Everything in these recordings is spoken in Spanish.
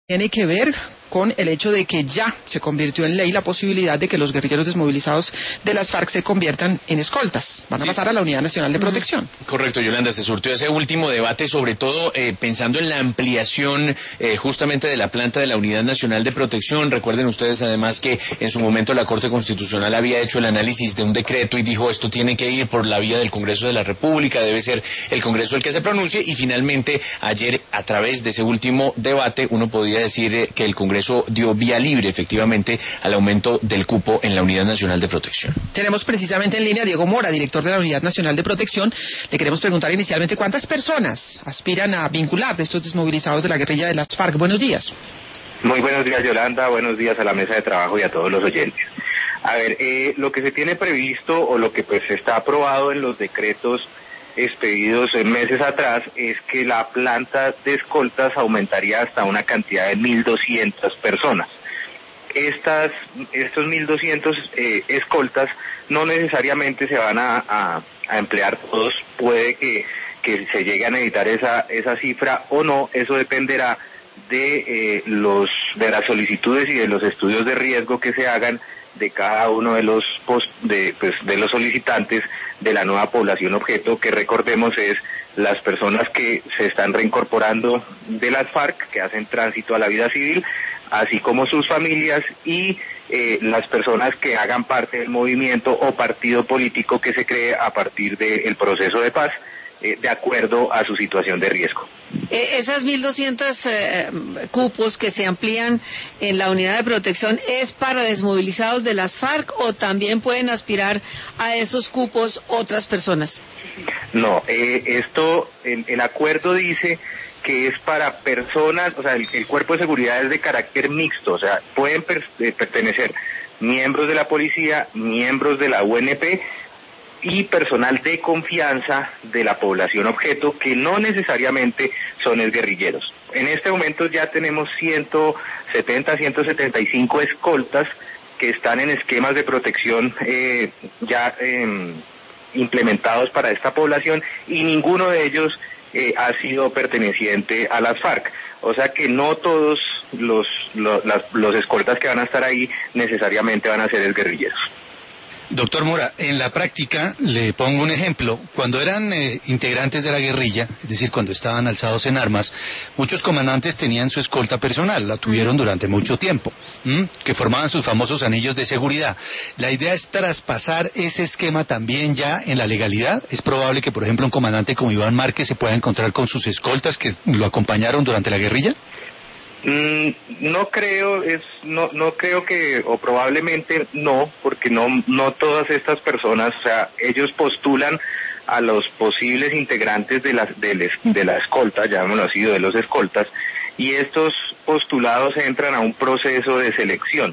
tiene que ver con el hecho de que ya se convirtió en ley la posibilidad de que los guerrilleros desmovilizados de las FARC se conviertan en escoltas. Van a pasar a la Unidad Nacional de Protección. Correcto, Yolanda, se surtió ese último debate, sobre todo pensando en la ampliación justamente de la planta de la Unidad Nacional de Protección. Recuerden ustedes además que en su momento la Corte Constitucional había hecho el análisis de un decreto y dijo esto tiene que ir por la vía del Congreso de la República, debe ser el Congreso el que se pronuncie, y finalmente ayer a través de ese último debate uno podría decir que el Congreso dio vía libre efectivamente al aumento del cupo en la Unidad Nacional de Protección. Tenemos precisamente en línea a Diego Mora, director de la Unidad Nacional de Protección. Le queremos preguntar inicialmente cuántas personas aspiran a vincular de estos desmovilizados de la guerrilla de las FARC. Buenos días. Muy buenos días, Yolanda, buenos días a la mesa de trabajo y a todos los oyentes. A ver, lo que se tiene previsto o lo que pues está aprobado en los decretos expedidos meses atrás es que la planta de escoltas aumentaría hasta una cantidad de 1.200 personas. Estos 1.200 escoltas no necesariamente se van a emplear todos, puede que se llegue a necesitar esa cifra o no, eso dependerá de las solicitudes y de los estudios de riesgo que se hagan de cada uno de los solicitantes de la nueva población objeto, que recordemos es las personas que se están reincorporando de las FARC, que hacen tránsito a la vida civil, así como sus familias y las personas que hagan parte del movimiento o partido político que se cree a partir del proceso de paz, de acuerdo a su situación de riesgo. Esas 1.200 cupos que se amplían en la unidad de protección, ¿es para desmovilizados de las FARC o también pueden aspirar a esos cupos otras personas? No, el acuerdo dice que es para personas, o sea, el cuerpo de seguridad es de carácter mixto, o sea, pueden pertenecer miembros de la policía, miembros de la UNP, y personal de confianza de la población objeto, que no necesariamente son exguerrilleros. En este momento ya tenemos 175 escoltas que están en esquemas de protección implementados para esta población, y ninguno de ellos ha sido perteneciente a las FARC. O sea que no todos los escoltas que van a estar ahí necesariamente van a ser exguerrilleros. Doctor Mora, en la práctica, le pongo un ejemplo, cuando eran integrantes de la guerrilla, es decir, cuando estaban alzados en armas, muchos comandantes tenían su escolta personal, la tuvieron durante mucho tiempo, que formaban sus famosos anillos de seguridad. La idea es traspasar ese esquema también ya en la legalidad. Es probable que, por ejemplo, un comandante como Iván Márquez se pueda encontrar con sus escoltas que lo acompañaron durante la guerrilla. No creo que, o probablemente no, porque no todas estas personas, o sea, ellos postulan a los posibles integrantes de la escolta, llamémoslo así, de los escoltas, y estos postulados entran a un proceso de selección.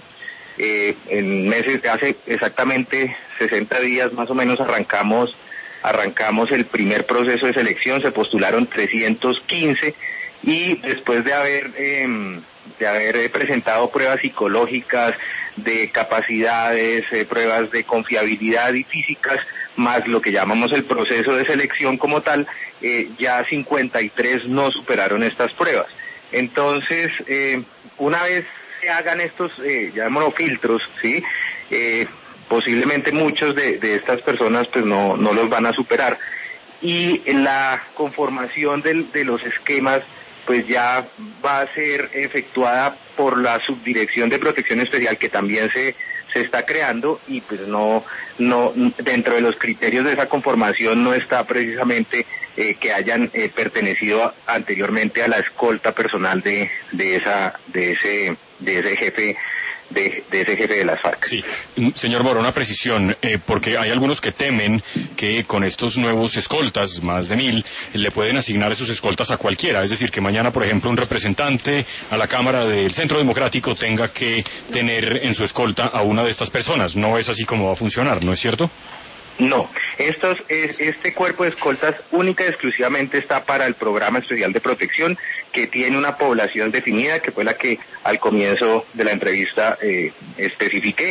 Hace exactamente 60 días más o menos arrancamos el primer proceso de selección, se postularon 315, y después de haber presentado pruebas psicológicas, de capacidades, pruebas de confiabilidad y físicas, más lo que llamamos el proceso de selección como tal, ya 53 no superaron estas pruebas. Entonces, una vez se hagan estos, llamémoslo filtros, ¿sí? Posiblemente muchos de estas personas pues no los van a superar, y la conformación de los esquemas pues ya va a ser efectuada por la Subdirección de Protección Especial, que también se está creando, y pues no dentro de los criterios de esa conformación no está precisamente que hayan pertenecido anteriormente a la escolta personal de ese jefe de las FARC. Sí, señor Mora, una precisión, porque hay algunos que temen que con estos nuevos escoltas, más de 1.000, le pueden asignar esos escoltas a cualquiera, es decir, que mañana, por ejemplo, un representante a la Cámara del Centro Democrático tenga que tener en su escolta a una de estas personas. No es así como va a funcionar, ¿no es cierto? No, este cuerpo de escoltas única y exclusivamente está para el Programa Especial de Protección, que tiene una población definida, que fue la que al comienzo de la entrevista especifiqué,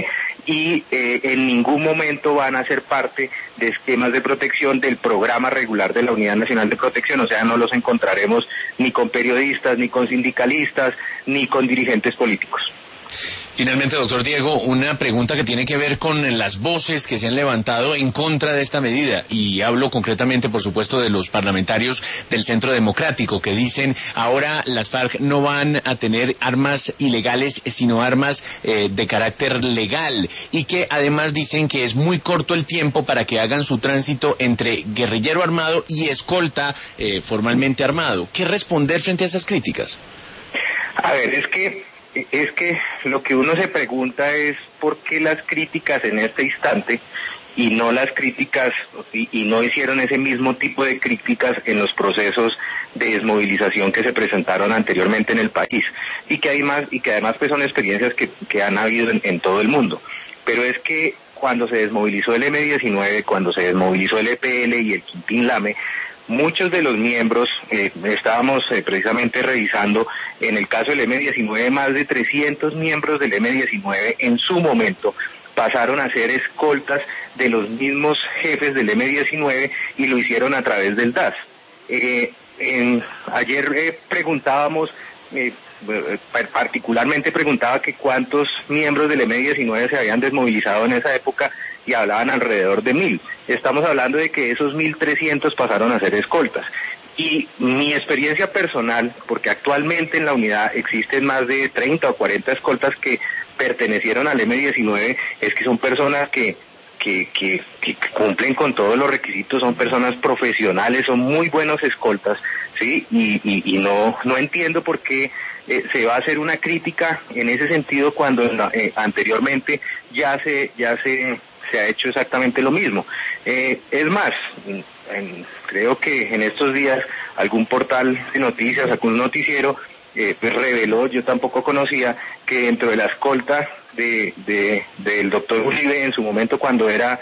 y en ningún momento van a ser parte de esquemas de protección del programa regular de la Unidad Nacional de Protección, o sea, no los encontraremos ni con periodistas, ni con sindicalistas, ni con dirigentes políticos. Finalmente, doctor Diego, una pregunta que tiene que ver con las voces que se han levantado en contra de esta medida, y hablo concretamente, por supuesto, de los parlamentarios del Centro Democrático, que dicen ahora las FARC no van a tener armas ilegales, sino armas de carácter legal, y que además dicen que es muy corto el tiempo para que hagan su tránsito entre guerrillero armado y escolta formalmente armado. ¿Qué responder frente a esas críticas? A ver, es que lo que uno se pregunta es por qué las críticas en este instante y no las críticas y no hicieron ese mismo tipo de críticas en los procesos de desmovilización que se presentaron anteriormente en el país y que además pues son experiencias que han habido en todo el mundo. Pero es que cuando se desmovilizó el M-19, cuando se desmovilizó el EPL y el Quintín Lame, muchos de los miembros, estábamos precisamente revisando, en el caso del M-19, más de 300 miembros del M-19 en su momento pasaron a ser escoltas de los mismos jefes del M-19 y lo hicieron a través del DAS. Ayer preguntábamos, particularmente preguntaba que cuántos miembros del M-19 se habían desmovilizado en esa época y hablaban alrededor de 1.000. Estamos hablando de que esos 1.300 pasaron a ser escoltas. Y mi experiencia personal, porque actualmente en la unidad existen más de 30 o 40 escoltas que pertenecieron al M-19, es que son personas que cumplen con todos los requisitos, son personas profesionales, son muy buenos escoltas, ¿sí? Y no entiendo por qué se va a hacer una crítica en ese sentido cuando anteriormente ya se ha hecho exactamente lo mismo. Es más, creo que en estos días algún portal de noticias, algún noticiero pues reveló, yo tampoco conocía, que dentro de la escolta del doctor Uribe en su momento cuando era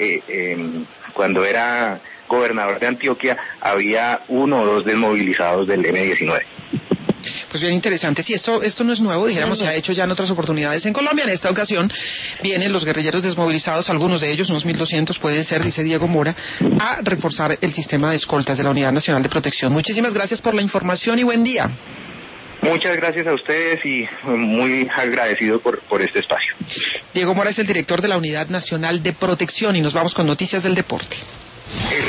gobernador de Antioquia había 1 o 2 desmovilizados del M-19. Pues bien interesante. Sí, esto no es nuevo, dijéramos, se ha hecho ya en otras oportunidades en Colombia. En esta ocasión vienen los guerrilleros desmovilizados, algunos de ellos, unos 1.200 puede ser, dice Diego Mora, a reforzar el sistema de escoltas de la Unidad Nacional de Protección. Muchísimas gracias por la información y buen día. Muchas gracias a ustedes y muy agradecido por este espacio. Diego Mora es el director de la Unidad Nacional de Protección y nos vamos con noticias del deporte.